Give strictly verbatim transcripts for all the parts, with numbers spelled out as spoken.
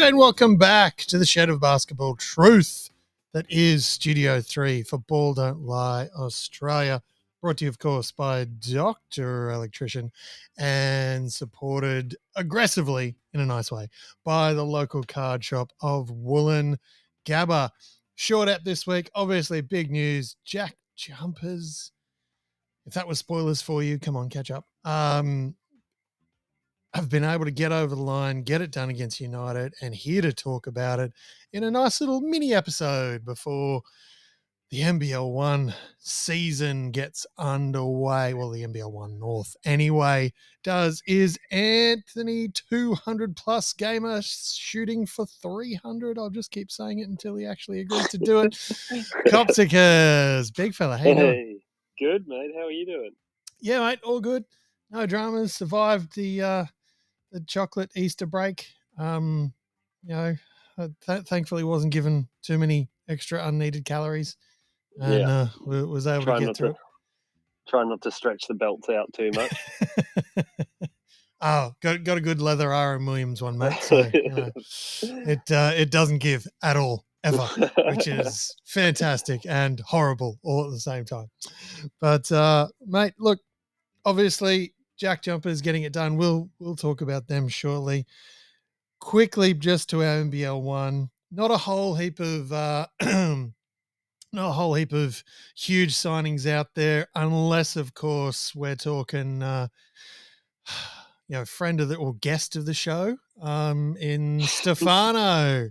G'day and welcome back to the Shed of Basketball Truth that is Studio three for Ball Don't Lie Australia. Brought to you, of course, by Doctor Electrician and supported aggressively, in a nice way, by the local card shop of Woolloongabba. Short app this week, obviously big news, Jack Jumpers. If that was spoilers for you, come on, catch up. Um, I've been able to get over the line, get it done against United, and here to talk about it in a nice little mini episode before the N B L one season gets underway. Well, the N B L one North anyway does is Anthony two hundred plus gamer shooting for three hundred. I'll just keep saying it until he actually agrees to do it. Copsicas, big fella, how you doing? Hey, good, mate. How are you doing? Yeah, mate, all good. No dramas. Survived the uh, the chocolate Easter break. Um, you know, uh, th- thankfully wasn't given too many extra unneeded calories, and Yeah. uh, w- was able Try to get not through to try not to stretch the belts out too much. it. Oh, got got a good leather Aaron Williams one, mate. So uh, it uh, it doesn't give at all ever, which is fantastic and horrible all at the same time. But uh, mate, look, obviously Jack Jumpers getting it done. We'll we'll talk about them shortly. Quickly, just to our N B L one, not a whole heap of uh, not a whole heap of huge signings out there, unless of course we're talking, uh, you know, friend of the or guest of the show, um, in Stefano.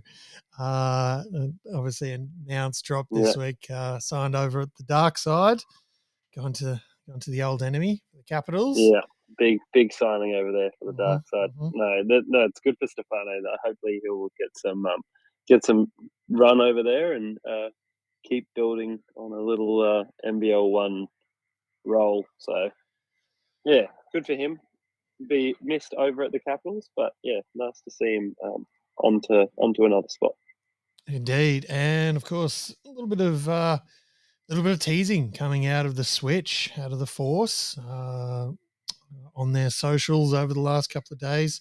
Uh, obviously announced drop this Yeah. week, uh, signed over at the dark side, gone to gone to the old enemy, the Capitals. Yeah, big big signing over there for the Mhm, dark side. mhm. No, that, no, it's good for Stefano. That hopefully he will get some um, get some run over there and uh, keep building on a little uh, N B L one role. So yeah, good for him. Be missed over at the Capitals, but yeah, nice to see him um, onto onto another spot. Indeed, and of course a little bit of uh, a little bit of teasing coming out of the Switch, out of the Force, uh, on their socials over the last couple of days.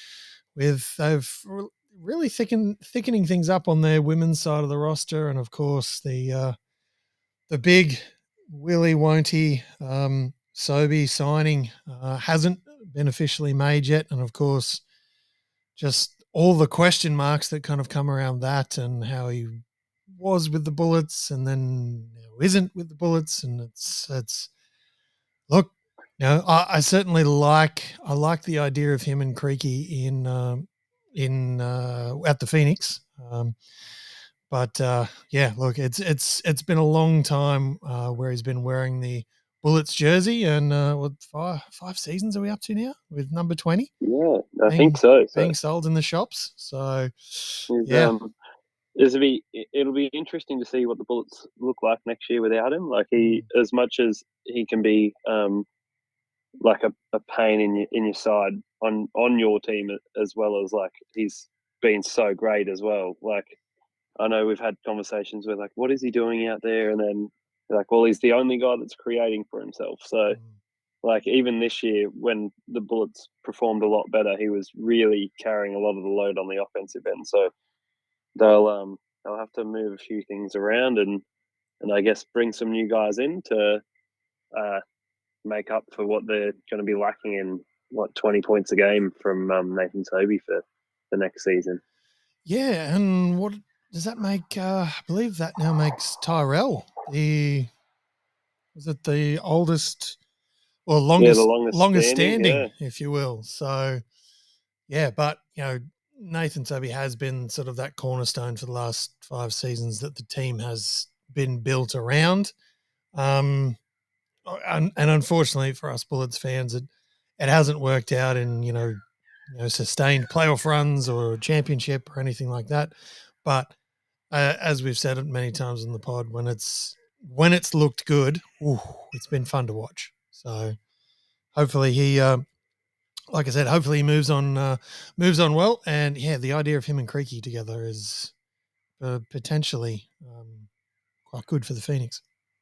With they've really thicken, thickening things up on their women's side of the roster, and of course the uh, the big Willie won't he um, Sobey signing uh, hasn't been officially made yet, and of course just all the question marks that kind of come around that and how he was with the Bullets and then now isn't with the Bullets, and it's it's look, you know, I, I certainly like I like the idea of him and Creaky in um, in uh, at the Phoenix, um, but uh, yeah, look, it's it's it's been a long time uh, where he's been wearing the Bullets jersey, and uh, what five five seasons are we up to now with number twenty? Yeah, I being, think so. so. being sold in the shops. So, He's, yeah. um, It'll be it'll be interesting to see what the Bullets look like next year without him. Like he, as much as he can be um, like a, a pain in your in your side on on your team, as well as like he's been so great as well. Like I know we've had conversations with like, what is he doing out there? And then like, well, he's the only guy that's creating for himself. So like even this year when the Bullets performed a lot better, he was really carrying a lot of the load on the offensive end. So they'll um they'll have to move a few things around and and I guess bring some new guys in to uh, make up for what they're going to be lacking in what twenty points a game from um, Nathan Sobey for the next season. Yeah, and what does that make? Uh, I believe that now makes Tyrell the was it the oldest or longest yeah, the longest, longest standing, standing, yeah. if you will. So, yeah, but you know, Nathan Sobey has been sort of that cornerstone for the last five seasons that the team has been built around. Um, and, and unfortunately for us Bullets fans, it it hasn't worked out in you know, you know sustained playoff runs or championship or anything like that. But uh, as we've said it many times in the pod, when it's when it's looked good, ooh, it's been fun to watch. So hopefully he, uh, like I said, hopefully he moves on, uh, moves on well. And yeah, the idea of him and Creaky together is uh, potentially um, quite good for the Phoenix.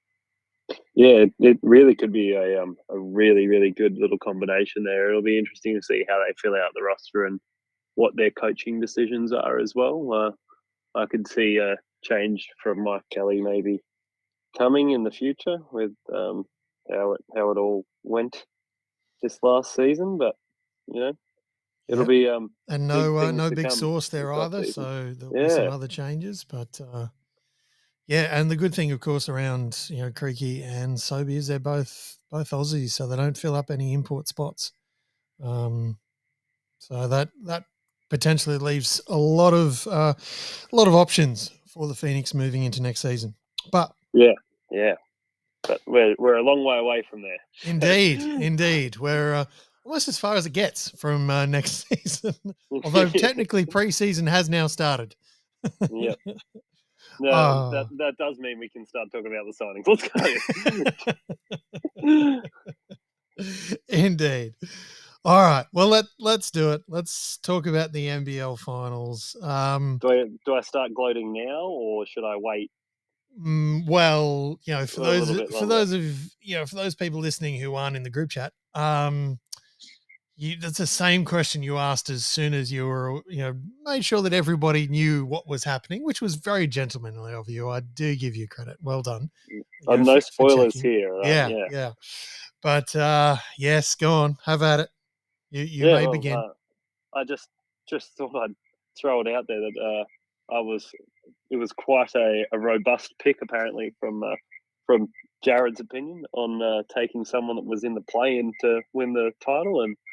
Yeah, it, it really could be a um, a really really good little combination there. It'll be interesting to see how they fill out the roster and what their coaching decisions are as well. Uh, I could see a change from Mike Kelly maybe coming in the future with um, how it how it all went this last season, but you know, it'll Yep. be um And big no, uh, things no to big come source there this either. offseason. So there'll be some Yeah, other changes, but uh, yeah. And the good thing, of course, around you know Creaky and Sobey is they're both both Aussies, so they don't fill up any import spots. Um, so that that potentially leaves a lot of uh, a lot of options for the Phoenix moving into next season. But yeah, yeah. But we're we're a long way away from there. indeed, indeed, we're uh, almost as far as it gets from uh, next season. Although technically preseason has now started. Yep. No, that Oh. that does mean we can start talking about the signings. Let's go. Indeed. All right. Well, let let's do it. Let's talk about the N B L finals. Um, do I do I start gloating now, or should I wait? Mm, well, you know, for A those little bit for longer. those of you know, for those people listening who aren't in the group chat, um, you, that's the same question you asked as soon as you were, you know, made sure that everybody knew what was happening, which was very gentlemanly of you. I do give you credit. Well done. You Uh, know, no for- for spoilers checking. here. Right? Yeah, Yeah, yeah. But uh, yes, go on. Have at it. You you yeah. may Well, begin. uh, I just just thought I'd throw it out there that uh, I was. It was quite a, a robust pick, apparently, from uh, from Jared's opinion on uh, taking someone that was in the play-in to win the title, and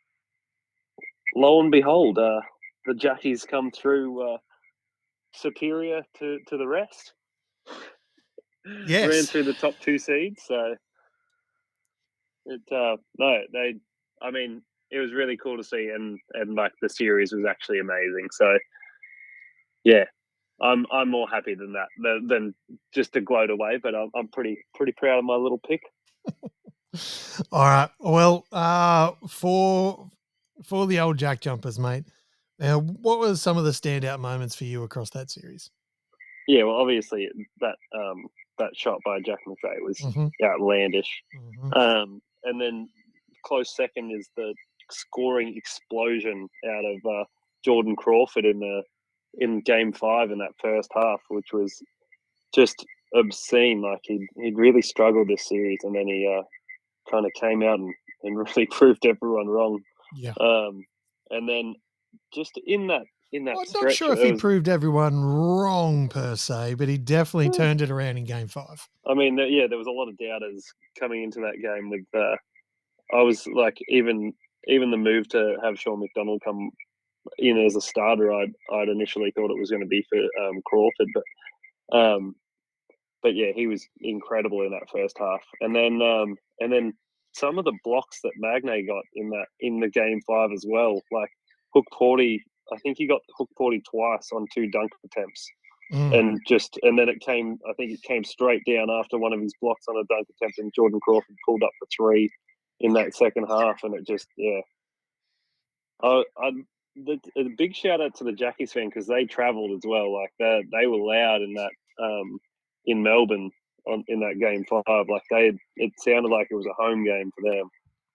lo and behold, uh, the Jackies come through uh, superior to, to the rest. Yes. Ran through the top two seeds, so it uh, no, they. I mean, it was really cool to see, and and like the series was actually amazing. So yeah, I'm I'm more happy than that than, than just to gloat away. But I'm I'm pretty pretty proud of my little pick. All right. Well, uh, for for the old Jack Jumpers, mate, uh, what were some of the standout moments for you across that series? Yeah, well, obviously that um, that shot by Jack McVeigh was mm-hmm. outlandish, Mm-hmm. um, and then close second is the scoring explosion out of uh, Jordan Crawford in the in Game Five in that first half, which was just obscene. Like he he'd really struggled this series, and then he uh, kind of came out and, and really proved everyone wrong. Yeah. Um, and then just in that in that I'm stretch, not sure if he was, proved everyone wrong per se, but he definitely well, turned it around in Game Five. I mean, yeah, there was a lot of doubters coming into that game. With uh, I was like, even even the move to have Sean McDonald come in as a starter, I'd I'd initially thought it was going to be for um, Crawford, but um, but yeah, he was incredible in that first half, and then um, and then some of the blocks that Magne got in that in the Game Five as well, like Hook Porty. I think he got Hook Porty twice on two dunk attempts. Mm. And just and then it came. I think it came straight down after one of his blocks on a dunk attempt, and Jordan Crawford pulled up for three in that second half, and it just yeah. I, I the, the big shout out to the Jackies fan because they travelled as well. Like they they were loud in that um in Melbourne on in that game five. Like they it sounded like it was a home game for them.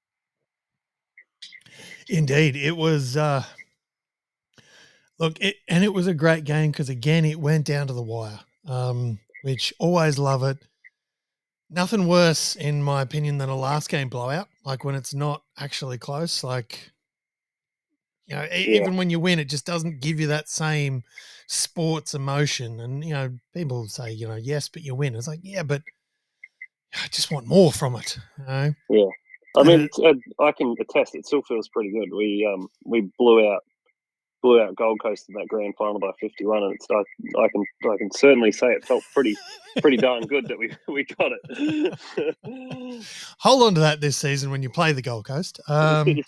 Indeed, it was. Uh, look, it, and it was a great game because again, it went down to the wire, um, which always love it. Nothing worse, in my opinion, than a last game blowout. Like when it's not actually close. Like, you know, yeah. even when you win, it just doesn't give you that same sports emotion. And you know, people say, you know, yes, but you win. It's like, yeah, but I just want more from it. You know? Yeah, I mean, it, I can attest. It still feels pretty good. We um we blew out blew out Gold Coast in that grand final by fifty-one, and it's I, I can I can certainly say it felt pretty pretty darn good that we we got it. Hold on to that this season when you play the Gold Coast. Um,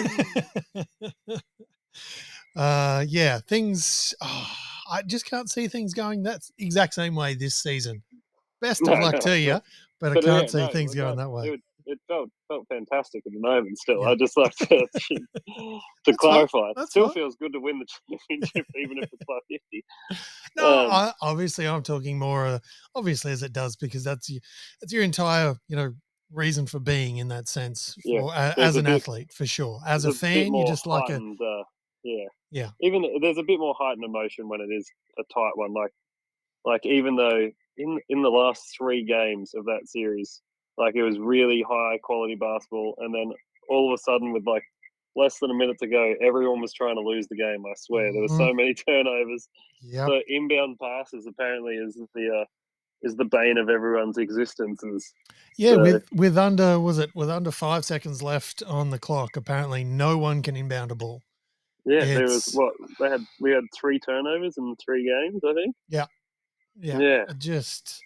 uh, yeah, things. Oh, I just can't see things going that exact same way this season. Best of no, luck no, to you, but, but I can't yeah, see no, things going that way. It, it felt felt fantastic at the moment. Still, yeah. I just like to to clarify. It still fine. Feels good to win the championship, even if it's by fifty. No, um, I, obviously, I'm talking more. Uh, obviously, as it does, because that's you, that's your entire, you know, reason for being in that sense. For, yeah, uh, as an bit, athlete, for sure. As a fan, you just like a uh, yeah. Yeah. Even there's a bit more heightened emotion when it is a tight one. Like like even though in in the last three games of that series, like it was really high quality basketball, and then all of a sudden with like less than a minute to go, everyone was trying to lose the game. I swear there were Mhm. so many turnovers. Yep. So inbound passes apparently is the uh, is the bane of everyone's existences. Yeah, So with with under was it with under five seconds left on the clock, apparently no one can inbound a ball. yeah, there was It's what they had. We had three turnovers in three games, I think. yeah, yeah, Yeah, just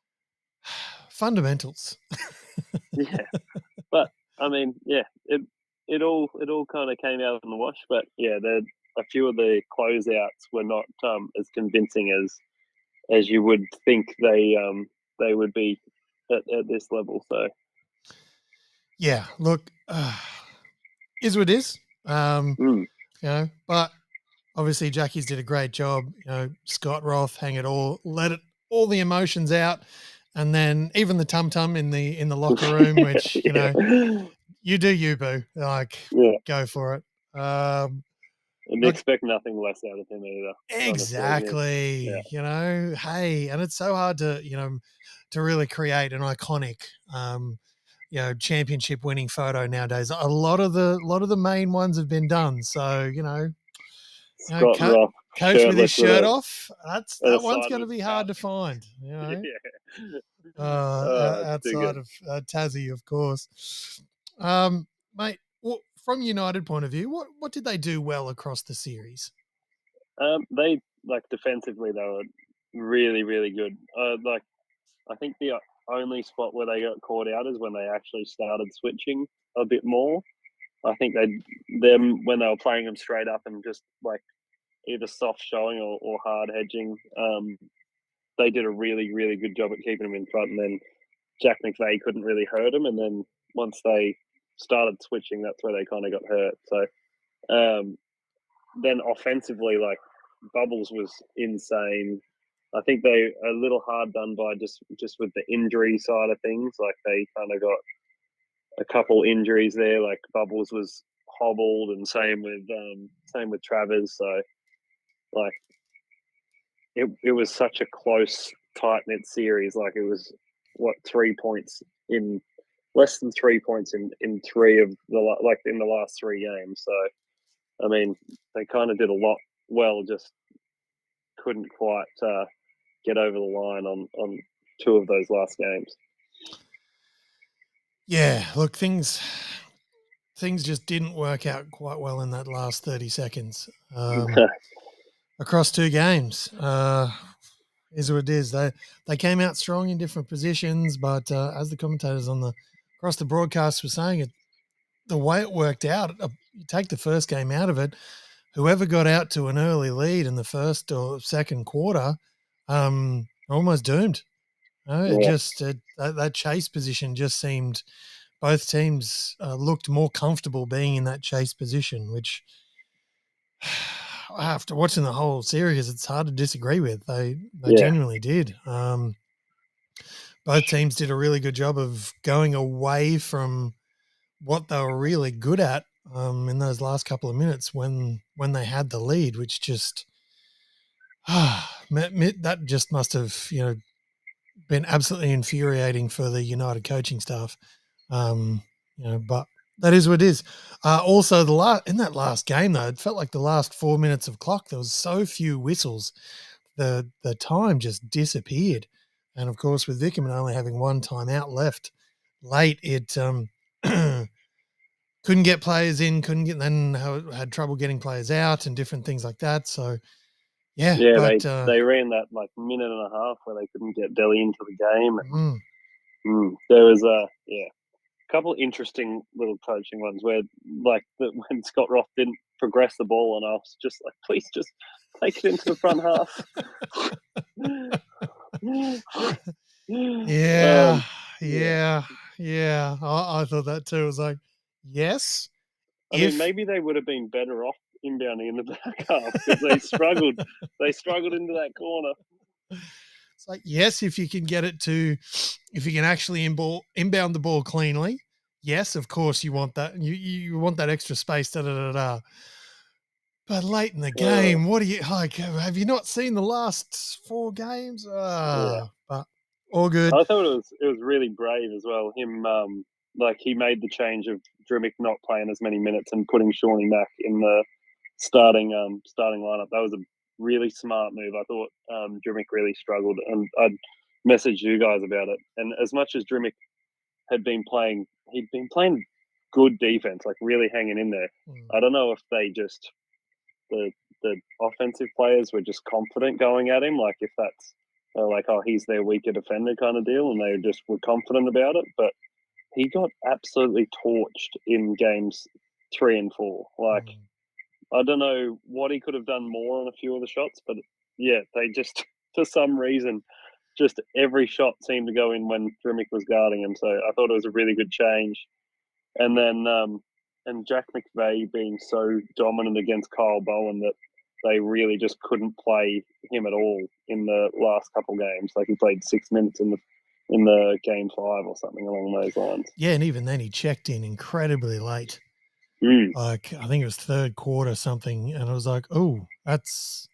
fundamentals. yeah. But I mean, yeah, it it all it all kind of came out in the wash. But yeah, the a few of the closeouts were not um, as convincing as as you would think they um, they would be at, at this level. So Yeah, look, uh, is what it is. Um, mm, you know, but obviously Jackie's did a great job. You know, Scott Roth hang it all, let it all the emotions out, and then even the tum tum in the in the locker room, which you know, yeah, you do you boo, like yeah, go for it. Um, and look, expect nothing less out of him either. Honestly, yeah, yeah, exactly. You know, hey, and it's so hard to, you know, to really create an iconic, um, you know, championship winning photo nowadays. A lot of the, a lot of the main ones have been done. So, you know, you know, Scott co- Roth coach with his shirtless with shirt a off. That's at a that one's side of going to his be hard to pouch. find. You know, Yeah, uh, oh, o- it's too outside good. of uh, Tassie, of course. Um, mate, well, from United point of view, what what did they do well across the series? Um, they like defensively they were really really good. Uh, like I think the only spot where they got caught out is when they actually started switching a bit more. I think they them when they were playing them straight up and just like either soft showing or, or hard hedging. Um, they did a really really good job at keeping them in front, and then Jack McVeigh couldn't really hurt them. And then once they started switching, that's where they kind of got hurt. So um, then offensively, like Bubbles was insane. I think they a little hard done by just just with the injury side of things. Like they kind of got a couple injuries there. Like Bubbles was hobbled, and same with um, same with Travers. So like it it was such a close, tight knit series. Like it was what three points in less than three points in in three of the like in the last three games. So I mean, they kind of did a lot well. Just couldn't quite uh, get over the line on on two of those last games. Yeah, look, things things just didn't work out quite well in that last thirty seconds um, across two games. Uh, is what it is. They they came out strong in different positions, but uh, as the commentators on the across the broadcast were saying, it the way it worked out. Uh, you take the first game out of it, whoever got out to an early lead in the first or second quarter, um, almost doomed. Uh, it Yeah, just it, that, that chase position just seemed both teams uh, looked more comfortable being in that chase position, which after watching the whole series, it's hard to disagree with. They they yeah, genuinely did. Um, both teams did a really good job of going away from what they were really good at um, in those last couple of minutes when when they had the lead, which just ah, that just must have you know been absolutely infuriating for the United coaching staff. Um, you know, but that is what it is. Uh, also, the last in that last game though, it felt like the last four minutes of clock. There was so few whistles, the the time just disappeared. And of course, with Vickerman only having one timeout left, late it um, couldn't get players in, couldn't get then had trouble getting players out and different things like that. So yeah, yeah. They but uh, they ran that like minute and a half where they couldn't get Delhi into the game, and mm, mm, there was a yeah a couple of interesting little coaching ones where like the, when Scott Roth didn't progress the ball, and I was just like, please just take it into the front half. yeah, um, yeah, yeah, yeah. I, I thought that too. It was like, yes, I mean, if maybe they would have been better off inbounding in the back half because they struggled. They struggled into that corner. it's like, yes, if you can get it to, if you can actually inball, inbound the ball cleanly, yes, of course you want that. You you want that extra space. Da da da da. But late in the Uh, game, what do you like? Have you not seen the last four games? yeah. Ah, but all good. I thought it was it was really brave as well. Him, um, like he made the change of Drimmick not playing as many minutes and putting Shawnee Mack in the starting um starting lineup. That was a really smart move. I thought um, Drimmick really struggled, and I'd messaged you guys about it. And as much as Drimmick had been playing, he'd been playing good defense, like really hanging in there. Mm. I don't know if they just the the offensive players were just confident going at him, like if that's uh, like oh he's their weaker defender kind of deal, and they just were confident about it. But he got absolutely torched in games three and four. Like Mm. I don't know what he could have done more on a few of the shots, but yeah, they just for some reason just every shot seemed to go in when Drimmick was guarding him. So I thought it was a really good change. And then um, and Jack McVeigh being so dominant against Kyle Bowen that they really just couldn't play him at all in the last couple games. Like he played six minutes in the in the game five or something along those lines. Yeah, and even then he checked in incredibly late. Mm. Like I think it was third quarter something, and I was like, oh, that's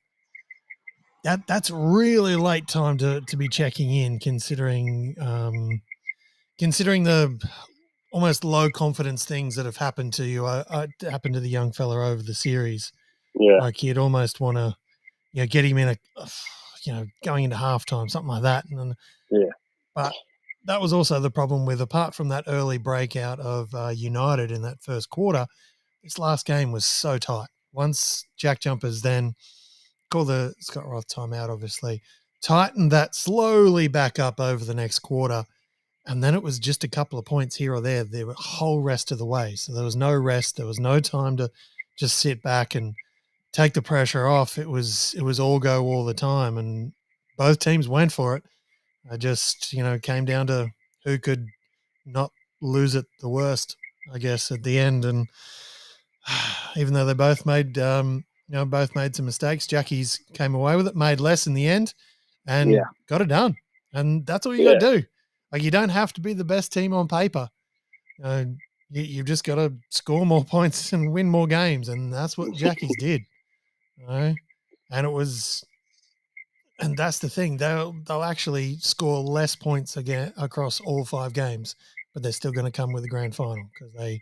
that that's really late time to to be checking in, considering um, considering the almost low confidence things that have happened to you. I, I happened to the young fella over the series. Yeah, Like you'd almost want to, you know, get him in a, you know, going into halftime, something like that. And then, yeah, but that was also the problem with, apart from that early breakout of uh, United in that first quarter, this last game was so tight. Once Jack Jumpers then call the Scott Roth timeout, obviously tightened that slowly back up over the next quarter. And then it was just a couple of points here or there, the whole rest of the way. So there was no rest. There was no time to just sit back and take the pressure off. It was, it was all go all the time. And both teams went for it. I just, you know, came down to who could not lose it the worst, I guess, at the end. And even though they both made, um, you know, both made some mistakes, Jackie's came away with it, made less in the end, and yeah, got it done. And that's all you yeah, got to do. Like you don't have to be the best team on paper. Uh, you, you've just got to score more points and win more games, and that's what Jackie's did. You know? And it was, and that's the thing. They'll they'll actually score less points again across all five games, but they're still going to come with the grand final because they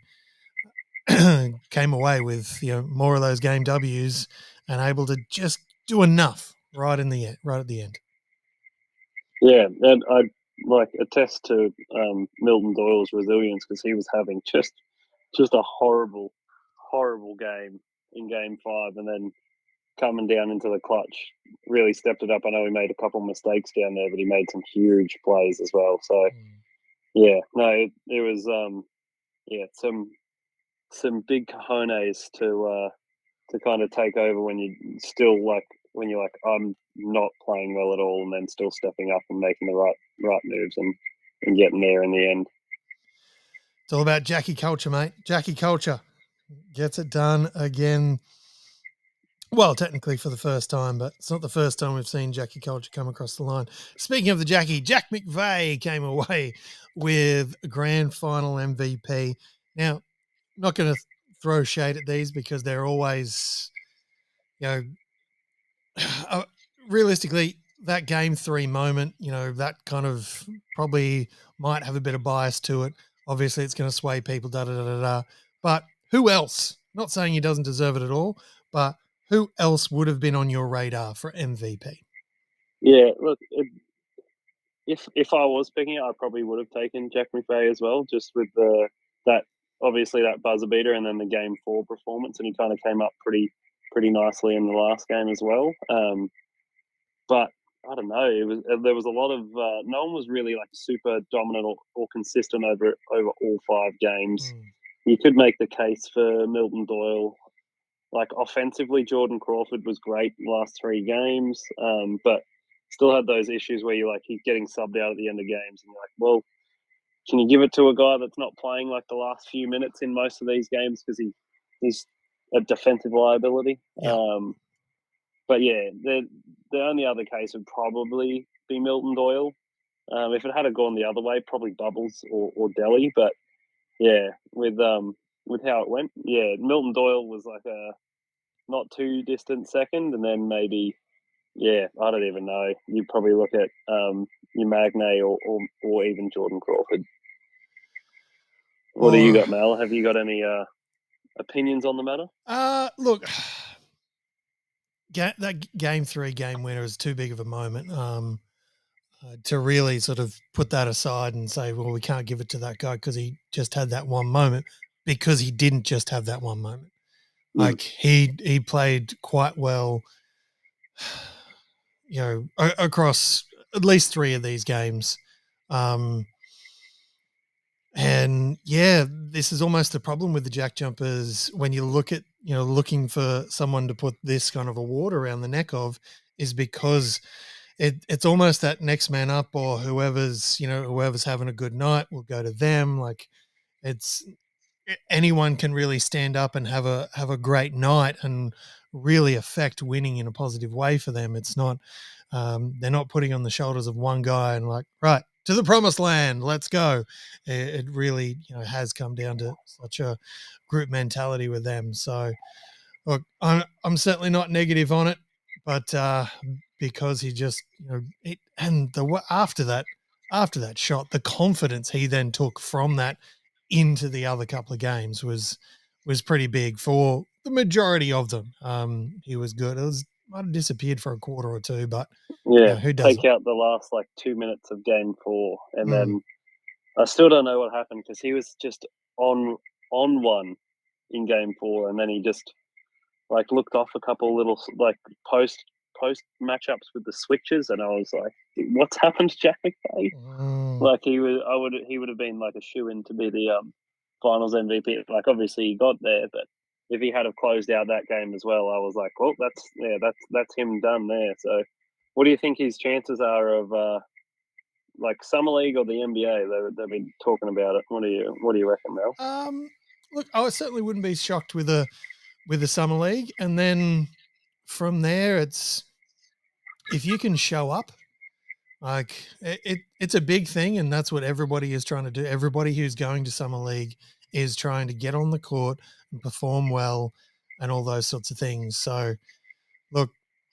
came away with, you know, more of those game W's and able to just do enough right in the end, right at the end. yeah. And I like attest to um, Milton Doyle's resilience because he was having just just a horrible, horrible game in game five, and then coming down into the clutch really stepped it up. I know he made a couple of mistakes down there, but he made some huge plays as well. So Mm. yeah, no, it, it was um, yeah, some some big cojones to uh, to kind of take over when you still like when you're like I'm not playing well at all, and then still stepping up and making the right right moves and and getting there in the end. It's all about Jackie culture, mate. Jackie culture gets it done again. Well, technically for the first time, but it's not the first time we've seen Jackie culture come across the line. Speaking of the Jackie, Jack McVeigh came away with a grand final M V P. Now, I'm not going to throw shade at these because they're always, you know, uh, realistically, that game three moment, you know, that kind of probably might have a bit of bias to it. Obviously, it's going to sway people, da da da da da. But who else? Not saying he doesn't deserve it at all, but who else would have been on your radar for M V P? Yeah, look, it, if if I was picking it, I probably would have taken Jack McVeigh as well, just with the that obviously that buzzer beater and then the game four performance, and he kind of came up pretty pretty nicely in the last game as well. Um, but I don't know, it was there was a lot of uh, no one was really like super dominant or, or consistent over over all five games. Mm. You could make the case for Milton Doyle. Like offensively, Jordan Crawford was great the last three games, um, but still had those issues where you're like he's getting subbed out at the end of games, and you're like, well, can you give it to a guy that's not playing like the last few minutes in most of these games because he he's a defensive liability? Yeah. Um, but yeah, the the only other case would probably be Milton Doyle. Um, if it had gone the other way, probably Bubbles or, or Delhi. But yeah, with um with how it went, yeah, Milton Doyle was like a not too distant second, and then maybe, yeah, I don't even know. You probably look at um, your Magnay or, or or even Jordan Crawford. What do you Oh, got, Mel? Have you got any uh, opinions on the matter? uh, look, ga- that game three game winner is too big of a moment um, uh, to really sort of put that aside and say, well, we can't give it to that guy because he just had that one moment, because he didn't just have that one moment. Mm. Like he he played quite well, you know, a- across at least three of these games. Um, and yeah, this is almost a problem with the Jack Jumpers when you look at, you know, looking for someone to put this kind of award around the neck of, is because it, it's almost that next man up, or whoever's, you know, whoever's having a good night will go to them. Like it's, anyone can really stand up and have a have a great night and really affect winning in a positive way for them. It's not um, they're not putting on the shoulders of one guy and like, right, to the promised land, let's go. It, it really, you know, has come down to such a group mentality with them. So look, I'm I'm certainly not negative on it, but uh, because he just, you know, it, and the after that after that shot, the confidence he then took from that into the other couple of games was was pretty big for the majority of them. Um, he was good. It was might have disappeared for a quarter or two, but Yeah, yeah, who take doesn't? out the last like two minutes of game four, and Mm, then I still don't know what happened because he was just on on one in game four, and then he just like looked off a couple little like post post matchups with the switches, and I was like, "What's happened to Jack McKay?" mm, Like he was, I would he would have been like a shoe in to be the um, Finals M V P. Like obviously he got there, but if he had have closed out that game as well, I was like, well, that's yeah, that's that's him done there. So, what do you think his chances are of uh, like summer league or the N B A? They they've been talking about it. What do you what do you reckon, Mel? um, look, I certainly wouldn't be shocked with a with the summer league, and then from there, it's if you can show up. Like it, it, it's a big thing, and that's what everybody is trying to do. Everybody who's going to summer league is trying to get on the court and perform well, and all those sorts of things. So, look,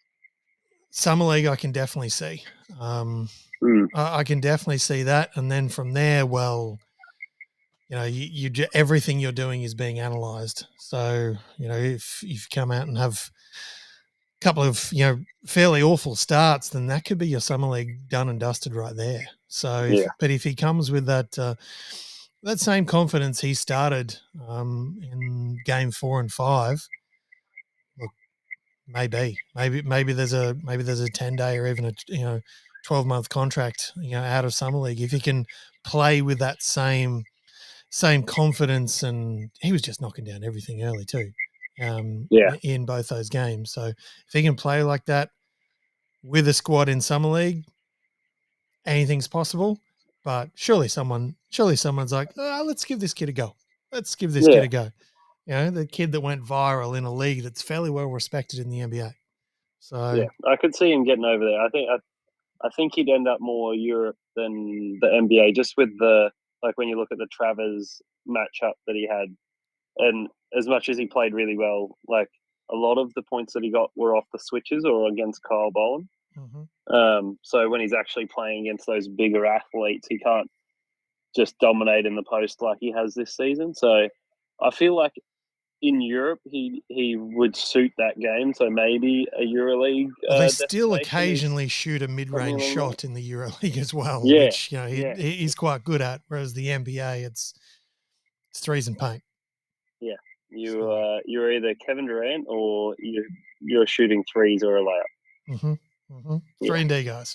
summer league, I can definitely see. Um, Mm. I, I can definitely see that, and then from there, well, you know, you, you ju- everything you're doing is being analyzed. So, you know, if, if you come out and have couple of, you know, fairly awful starts, then that could be your summer league done and dusted right there. So, if, Yeah, but if he comes with that uh, that same confidence he started um, in game four and five, look, maybe, maybe, maybe there's a maybe there's a ten day or even a you know twelve month contract, you know, out of summer league if he can play with that same same confidence. And he was just knocking down everything early too, um, yeah, in both those games. So if he can play like that with a squad in summer league, anything's possible. But surely someone, surely someone's like, oh, let's give this kid a go. Let's give this kid yeah, a go. You know, the kid that went viral in a league that's fairly well respected in the N B A. So, yeah. I could see him getting over there. I think I, I think he'd end up more Europe than the N B A, just with the like when you look at the Travers matchup that he had. And as much as he played really well, like a lot of the points that he got were off the switches or against Kyle Bowen. mhm. Um, so when he's actually playing against those bigger athletes, he can't just dominate in the post like he has this season. So I feel like in Europe he he would suit that game. So maybe a EuroLeague Well, they uh, still destination is occasionally shoot a something mid-range along that. shot in the EuroLeague as well, Yeah, which, you know, he, yeah, he's quite good at. Whereas the N B A, it's it's threes and paint. yeah. You So, uh, you're either Kevin Durant or you you're shooting threes or a layup. mm-hmm, mm-hmm. Yeah. Three and D guys.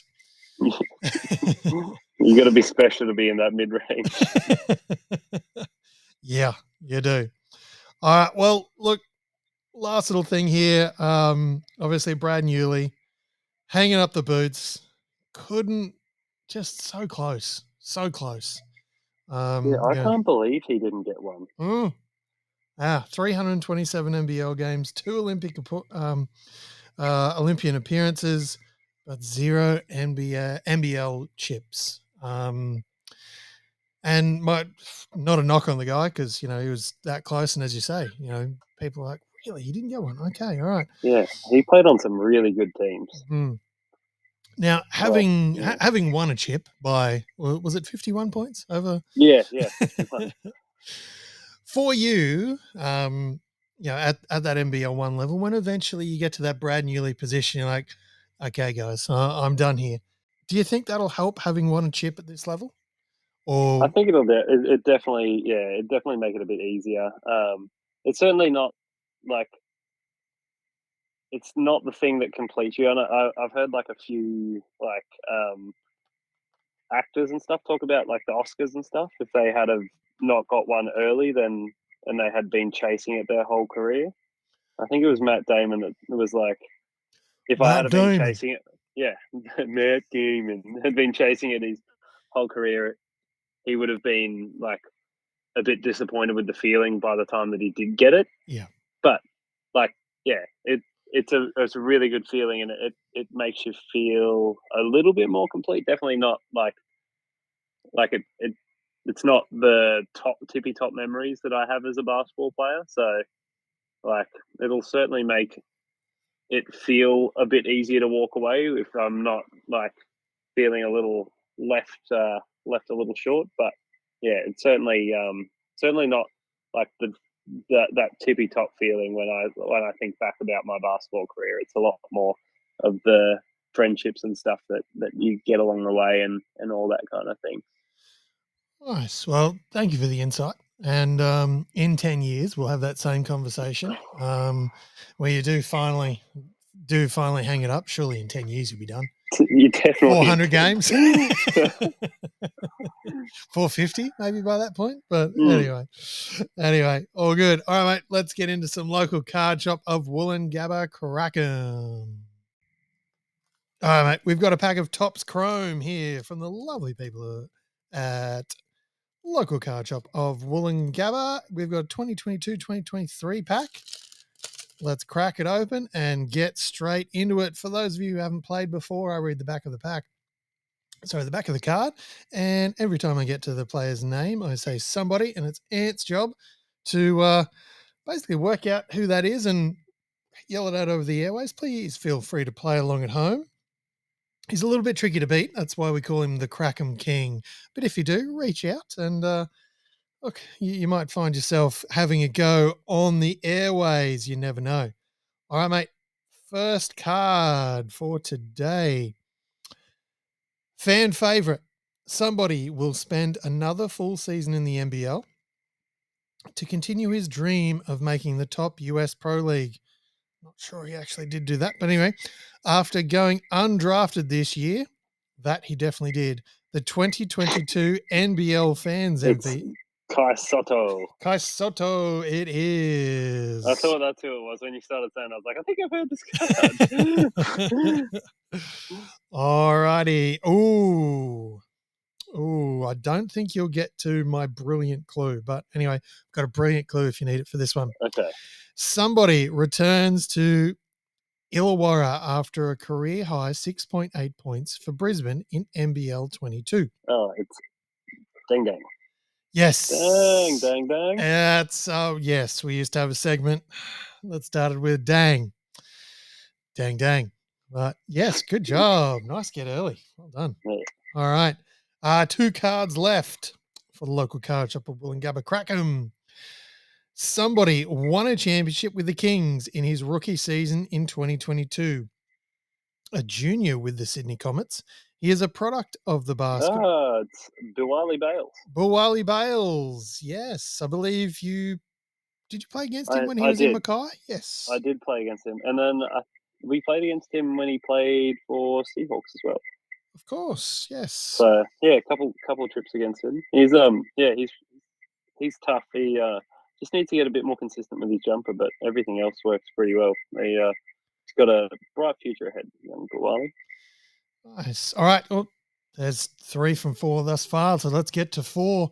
You got to be special to be in that mid range. Yeah, you do. All right. Well, look, last little thing here. Um, obviously, Brad Newley hanging up the boots. Couldn't, just so close, so close. Yeah, Um, I yeah. can't believe he didn't get one. Mm, ah, three hundred twenty-seven N B L games, two Olympic um, uh, Olympian appearances, but zero N B A N B L chips. Um, and my, not a knock on the guy because, you know, he was that close. And as you say, you know, people are like, Really? He didn't get one? Okay, all right. Yeah, he played on some really good teams. Mm. Now, having yeah. ha- having won a chip by, was it fifty-one points over? Yeah, yeah, fifty-one. For you, um, you know, at, at that N B L one level, when eventually you get to that Brad Newley position, you're like, okay, guys, uh, I'm done here. Do you think that'll help having won a chip at this level? Or I think it'll de- it, it definitely, yeah, it definitely make it a bit easier. Um, it's certainly not like it's not the thing that completes you. And I, I've heard like a few like um, actors and stuff talk about like the Oscars and stuff. If they had have not got one early, then and they had been chasing it their whole career. I think it was Matt Damon that was like, if Matt I had Damon. been chasing it, yeah, Matt Damon had been chasing it his whole career, he would have been like a bit disappointed with the feeling by the time that he did get it. Yeah, but like, yeah, it it's a it's a really good feeling, and it it makes you feel a little bit more complete. Definitely not like like it it it's not the top tippy top memories that I have as a basketball player. So like, it'll certainly make it feel a bit easier to walk away if I'm not like feeling a little left uh, left a little short. But yeah, it's certainly um, certainly not like the that that tippy top feeling when I when I think back about my basketball career. It's a lot more of the friendships and stuff that that you get along the way, and and all that kind of thing. Nice. Well, thank you for the insight. And um, in ten years, we'll have that same conversation um, where you do finally do finally hang it up. Surely in ten years you'll be done. You definitely four hundred games. four fifty maybe by that point. But mm. anyway, anyway, all good. All right, mate, let's get into some local card shop of Woolloongabba Crackham. All right, mate, we've got a pack of Topps Chrome here from the lovely people at local card shop of Woolloongabba. We've got a twenty twenty-two twenty twenty-three pack. Let's crack it open and get straight into it. For those of you who haven't played before, I read the back of the pack. Sorry, the back of the card. And every time I get to the player's name, I say somebody, and it's Ant's job to uh, basically work out who that is and yell it out over the airways. Please feel free to play along at home. He's a little bit tricky to beat. That's why we call him the Crackham King. But if you do, reach out and uh, look, you, you might find yourself having a go on the airways. You never know. All right, mate. First card for today. Fan favorite. Somebody will spend another full season in the N B L to continue his dream of making the top U S Pro League. Not sure he actually did do that, but anyway, after going undrafted this year, that he definitely did. The twenty twenty-two N B L Fans M V P. Kai Sotto. Kai Sotto, it is. I thought that's who it was when you started saying. I was like, I think I've heard this card. All righty. Ooh. Ooh, I don't think you'll get to my brilliant clue. But anyway, I've got a brilliant clue if you need it for this one. Okay. Somebody returns to Illawarra after a career-high six point eight points for Brisbane in N B L twenty-two. Oh, it's Dang Dang. Yes. Dang, dang, dang. That's, oh, yes. We used to have a segment that started with dang. Dang, dang. But yes, good job. Nice get early. Well done. Yeah. All right. Uh, two cards left for the local card shop of Woolloongabba Crackham. Somebody won a championship with the Kings in his rookie season in twenty twenty-two. A junior with the Sydney Comets. He is a product of the basket. Ah, it's Buwali Bales. Buwali Bales, yes. I believe you – did you play against him I, when he I was did. in Mackay? Yes. I did play against him. And then uh, we played against him when he played for Seahawks as well. Of course, yes. So, yeah, a couple couple trips against him. He's, um, yeah, he's he's tough. He uh, just needs to get a bit more consistent with his jumper, but everything else works pretty well. He, uh, he's got a bright future ahead, young Buwali. Nice. All right. Well, there's three from four thus far, so let's get to four.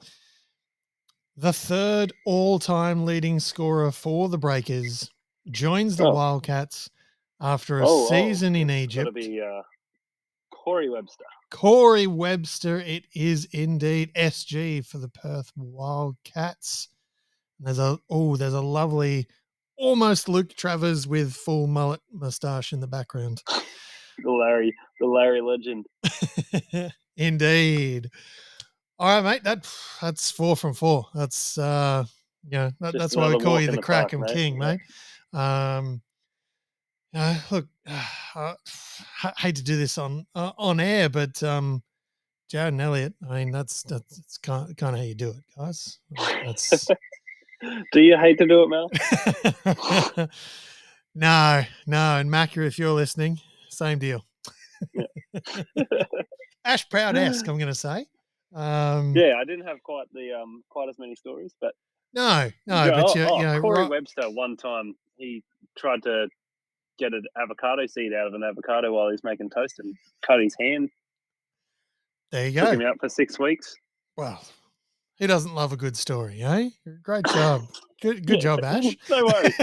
The third all-time leading scorer for the Breakers joins the oh. Wildcats after a oh, season oh. in Egypt. It's got to be uh, Corey Webster. Corey Webster, it is indeed. S G for the Perth Wildcats. And there's a oh, there's a lovely almost Luke Travers with full mullet mustache in the background. The Larry, the Larry legend. Indeed. All right, mate. That that's four from four. That's uh, yeah. That, that's why we call you the, the Crackham park, King, mate. Yeah. Um, uh, look, uh, I hate to do this on uh, on air, but um, Jared and Elliot. I mean, that's that's, that's kind of, kind of how you do it, guys. That's. Do you hate to do it, Mel? No, no. And Macca, if you're listening, same deal. Yeah. Ash Proud-esque, I'm going to say. Um, yeah, I didn't have quite the um quite as many stories, but no, no. Yeah, but oh, you, oh, you know, Corey right, Webster one time he tried to get an avocado seed out of an avocado while he's making toast and cut his hand. There you go. Took him out for six weeks. Well, who doesn't love a good story, eh? Great job. Good good Yeah, job, Ash. No worries.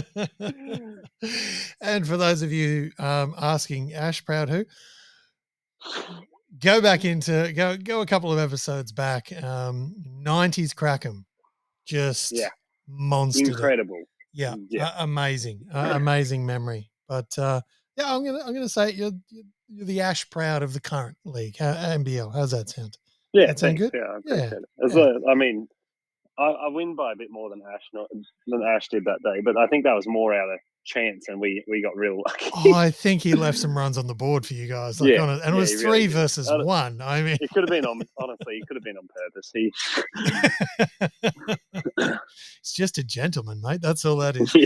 And for those of you um, asking, Ash Proud who? Go back into, go go a couple of episodes back. Um, nineties Crackham. Just yeah. monster. Incredible. Yeah, yeah. Uh, amazing. Uh, amazing memory. But uh, yeah, I'm gonna I'm gonna say you're you're the Ash Proud of the current league, uh, N B L. How's that sound? Yeah, that sound thanks. good? Yeah, I appreciate yeah. it. As yeah. a, I mean, I, I win by a bit more than Ash, not than Ash did that day, but I think that was more out of chance, and we we got real lucky. Oh, I think he left some runs on the board for you guys. Like yeah, on it, and yeah, it was three really versus I, one. I mean, it could have been on. Honestly, it could have been on purpose. He, it's just a gentleman, mate. That's all that is.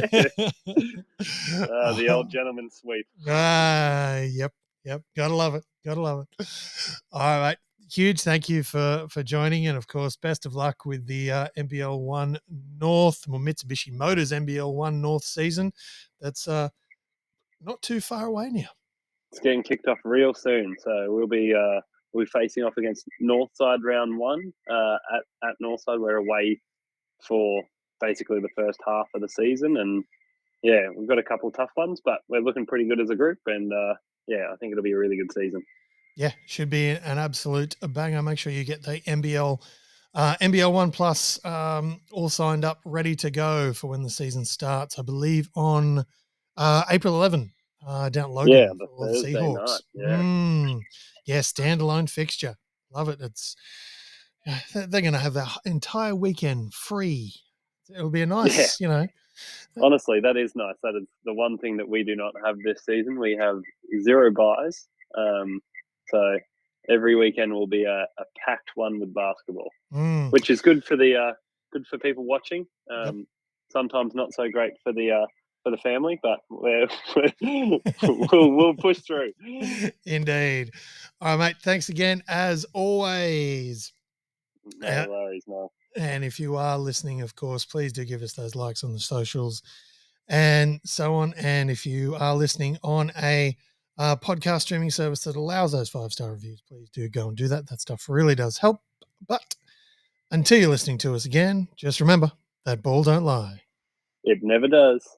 uh, the old gentleman sweep. Ah, uh, yep, yep. Gotta love it. Gotta love it. All right, mate. Huge thank you for for joining, and of course, best of luck with the uh, N B L One North, well, Mitsubishi Motors N B L One North season. That's uh, not too far away now. It's getting kicked off real soon, so we'll be uh, we'll be facing off against Northside round one uh, at at Northside. We're away for basically the first half of the season, and yeah, we've got a couple tough ones, but we're looking pretty good as a group, and uh, yeah, I think it'll be a really good season. Yeah, should be an absolute banger. Make sure you get the N B L, uh, N B L One Plus um, all signed up, ready to go for when the season starts. I believe on uh, April eleventh uh, down at Logan. Yeah, the for Thursday the Seahawks. night. Yeah, mm, yeah, standalone fixture. Love it. It's they're going to have the entire weekend free. It'll be a nice, yeah. you know. Honestly, that is nice. That is the one thing that we do not have this season. We have zero buys. Um, So every weekend will be a, a packed one with basketball, mm. which is good for the uh, good for people watching. Um, yep. Sometimes not so great for the uh, for the family, but we're, we're, we'll we'll push through. Indeed. All right, mate. Thanks again, as always. No uh, worries, no. And if you are listening, of course, please do give us those likes on the socials and so on. And if you are listening on a Uh, podcast streaming service that allows those five-star reviews, please do go and do that. That stuff really does help. But until you're listening to us again, just remember that ball don't lie. It never does.